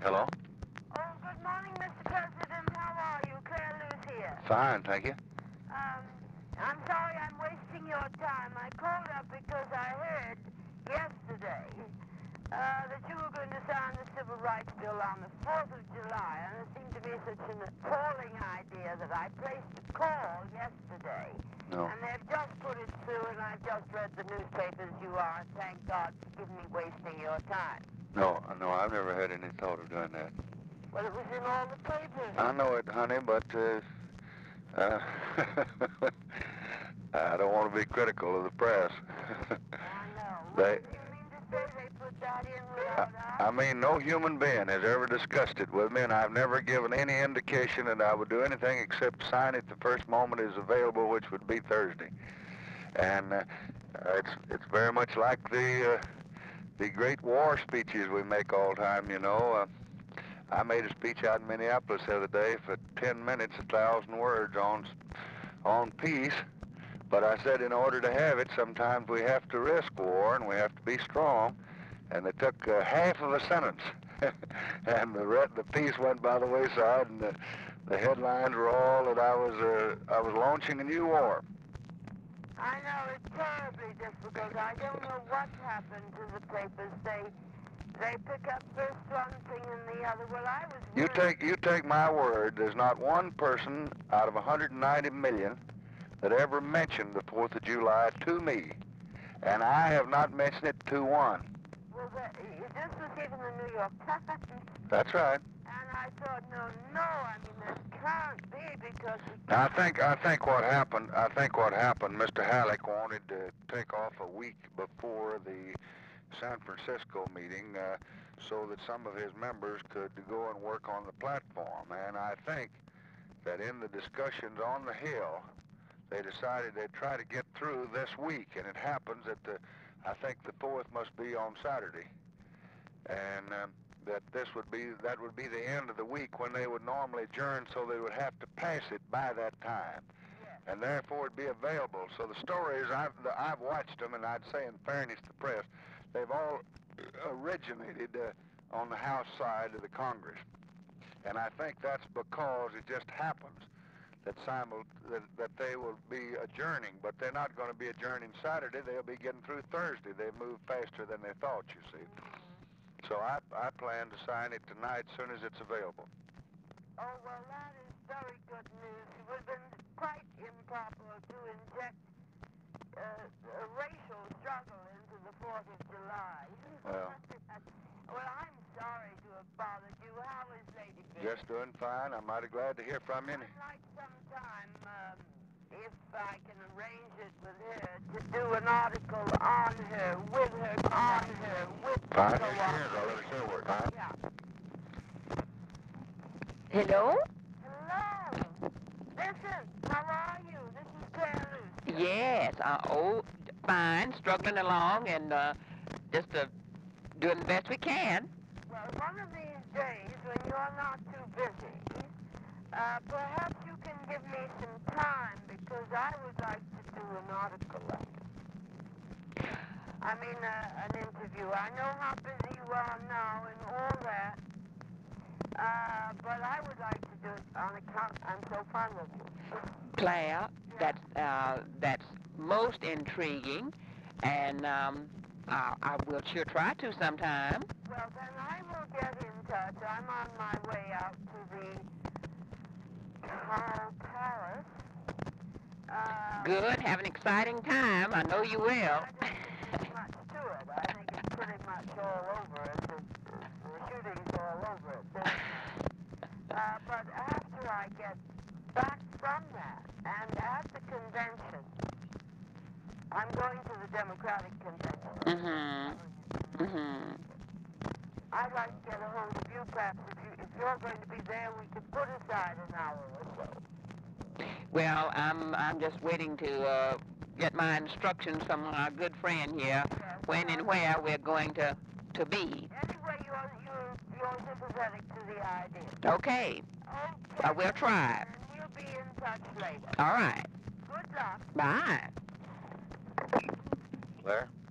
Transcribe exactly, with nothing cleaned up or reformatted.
Hello? Oh, good morning, Mister President. How are you? Claire Lewis here. Fine, thank you. Um, I'm sorry I'm wasting your time. I called up because I heard yesterday uh, that you were going to sign the Civil Rights Bill on the fourth of July, and it seemed to me such an appalling idea that I placed a call yesterday. No. And they've just put it through, and I've just read the newspapers you are. Thank God for me wasting your time. No, no, I've never had any thought of doing that. Well, it was in all the papers. I know it, honey, but uh, uh, I don't want to be critical of the press. I know. They, What do you mean to say they put that in without us? I mean, no human being has ever discussed it with me, and I've never given any indication that I would do anything except sign it the first moment it is available, which would be Thursday. And uh, it's it's very much like the uh, the great war speeches we make all the time, you know. Uh, I made a speech out in Minneapolis the other day for ten minutes, a thousand words on on peace. But I said in order to have it, sometimes we have to risk war and we have to be strong. And they took uh, half of a sentence, and the re- the peace went by the wayside, and the, the headlines were all that I was uh, I was launching a new war. I know, it's terribly difficult. I don't know what happened to the papers. They they pick up first one thing and the other. Well, I was You worried. take you take my word. There's not one person out of one hundred ninety million that ever mentioned the fourth of July to me, and I have not mentioned it to one. Well, the, this was even the New York Times. That's right. And I thought, no, no, I mean, this can't be because... We Now, I think I think what happened. I think what happened. Mister Halleck wanted to take off a week before the San Francisco meeting, uh, so that some of his members could go and work on the platform. And I think that in the discussions on the Hill, they decided they'd try to get through this week. And it happens that the, I think the fourth must be on Saturday, and um, that this would be that would be the end of the week when they would normally adjourn, so they would have to pass it by that time. Yes. And therefore it'd be available. So the stories, I've, the, I've watched them, and I'd say in fairness to the press, they've all originated uh, on the House side of the Congress. And I think that's because it just happens that, simul- that, that they will be adjourning, but they're not going to be adjourning Saturday. They'll be getting through Thursday. They moved faster than they thought, you see. So I, I plan to sign it tonight as soon as it's available. Oh, well, that is very good news. It would have been quite improper to inject uh, a racial struggle into the fourth of July. Well. Well, I'm sorry to have bothered you. How is Lady B? Just doing fine. I'm mighty glad to hear from you. I'd like sometime, um, if I can arrange it with her, to do an article on her, with her, on her, with Fine. so Here she on. is. I'll let her say a word. Fine. Yeah. Hello? Hello. Listen, how are you? This is Claire Luce. Yes. Uh, oh, fine. Struggling along and uh, just uh, doing the best we can. Well, one of these days, when you're not too busy, uh, perhaps you can give me some time, because I would like to do an article on it. I mean, uh, an interview. I know how busy you are now and all that, uh, but I would like to do it on account I'm so fond of you. Claire, that's, uh, that's most intriguing, and um, I, I will sure try to sometime. Well, then I will get in touch. I'm on my way out to the Carl Palace. Uh, Good. Have an exciting time. I know you will. I don't think there's much to it. I think it's pretty much all over it. The, the shooting's all over it. There's, uh, but after I get back from that, and at the convention, I'm going to the Democratic convention. Mm-hmm. Mm-hmm. I'd like to get a hold of you, perhaps. If, you, if you're going to be there, we could put aside an hour or so. Well, I'm I'm just waiting to uh, get my instructions from our good friend here, Yes. when and where we're going to, to be. Anyway, you're, you're, you're sympathetic to the idea. Okay. Okay. I will try. And we'll be in touch later. All right. Good luck. Bye. Claire?